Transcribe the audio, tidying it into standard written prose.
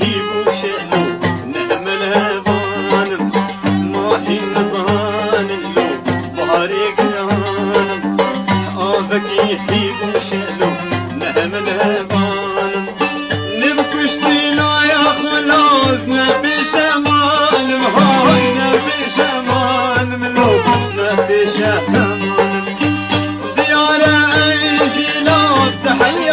يهيبو شالو نعمل بانم ماهي نظانم لو بارك يانم آبك يهيبو شالو نعمل بانم نبكشتي لا يا خلاص نبي شمانم هاي نبي شمانم لو نبي شمانم زيارة أي جلاب تحية